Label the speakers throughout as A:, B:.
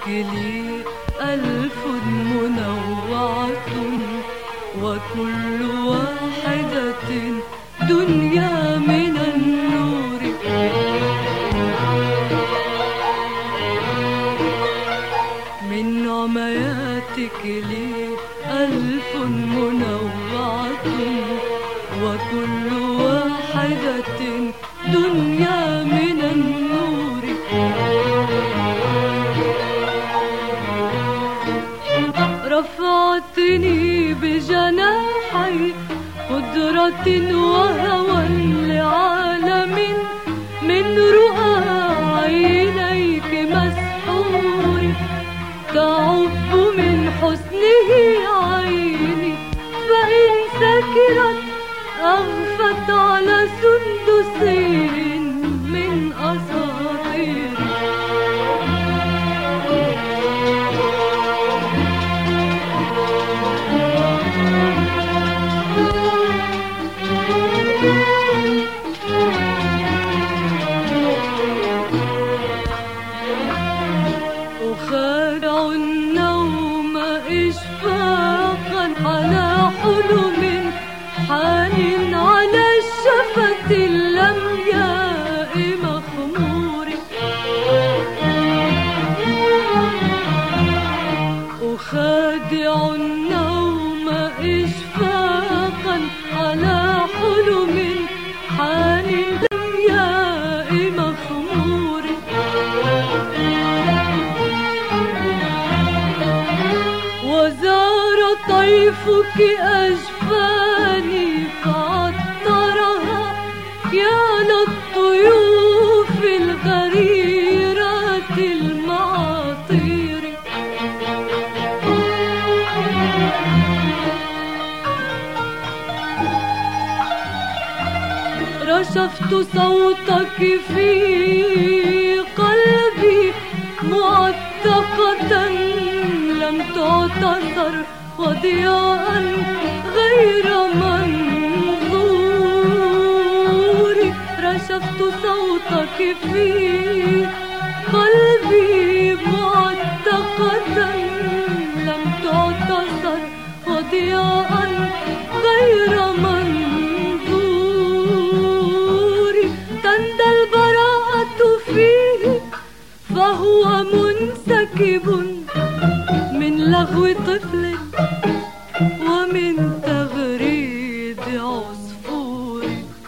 A: لي ألف منوعة، وكل واحدة دنيا من النور. من عمياتك لي ألف منوعة، وكل واحدة دنيا من النور. رفعتني بجناحي قدرة وهوى لعالم من رؤى عينيك مسحور. تعب من حسنه عيني، فإن سكرت أغفت على سندس من أساطير. أخادع النوم إشفاقا على حلم حان على الشفة اللمياء مخمور. أخادع النوم إشفاقا على حلم حان اللمياء مخمور. وزار طيفك أجفاني فعطرها يا للطيوف الغريرات المعاطير. رشفت صوتك في قلبي معتقة لم تعتصر، وضياء غير منظور. رشفت صوتك في قلبي معتقة لم تعتصر، وضياء غير منظور. تندى البراءة فيه فهو منسكب من لغو طفل ومن تغريد عصفور.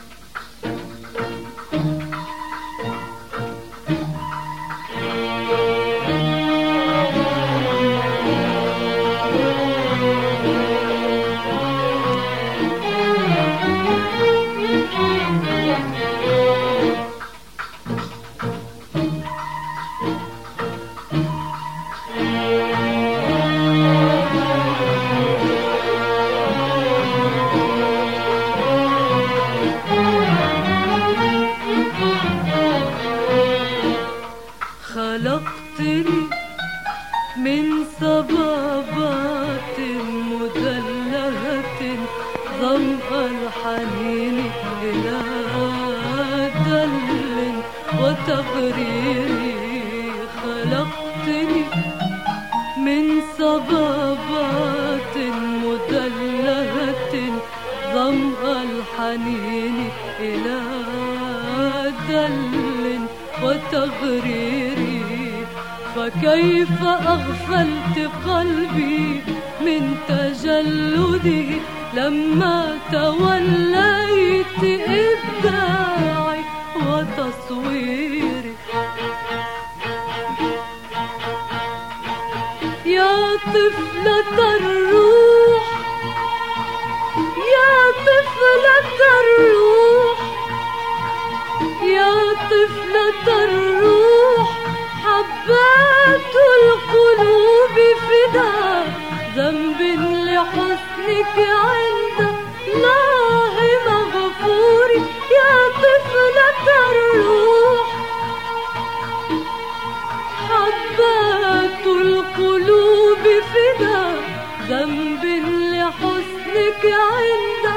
A: خلقتني من صبابات مدلهة ظمأ الحنين إلى دل وتغرير. خلقتني من صبابات مدلهة ظمأ الحنين إلى دل وتغرير. فكيف أغفلت قلبي من تجلده لما توليت إبداعي وتصويري. يا طفلة الروح، يا طفلة الروح، يا طفلة الروح، حبات القلوب فداء ذنب لحسنك عند الله مغفور. يا طفلة الروح، حبات القلوب فداء ذنب لحسنك عند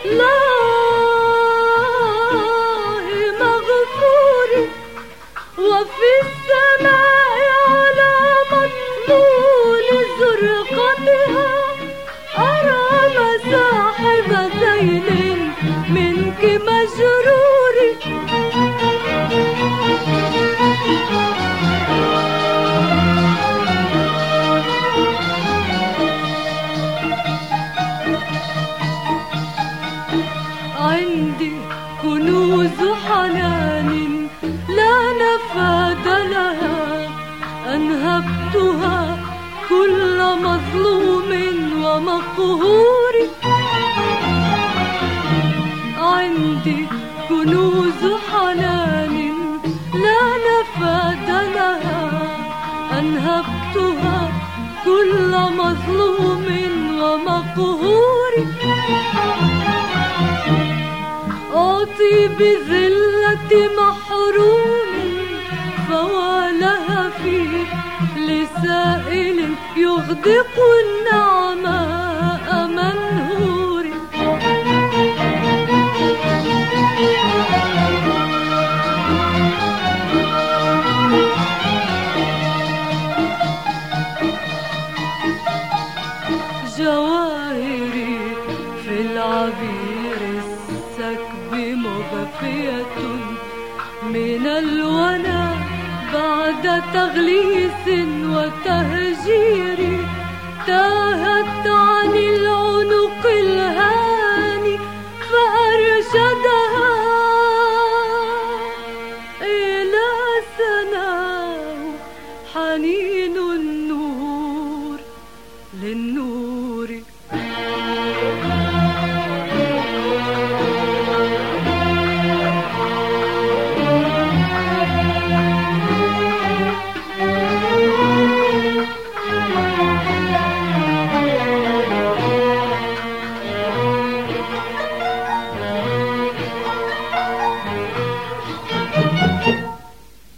A: الله مغفور. وفي السماء علامة ومقهوري. عندي كنوز حنان لا نفاد لها، أنهبتها كل مظلوم ومقهور. أعطي بذلة محروم فوالها فيه لسائل يغدق النعماء منهور. جواهري في العبير السكب مغفية من الونا بعد تغليس وتهجير. تاهت عن العالم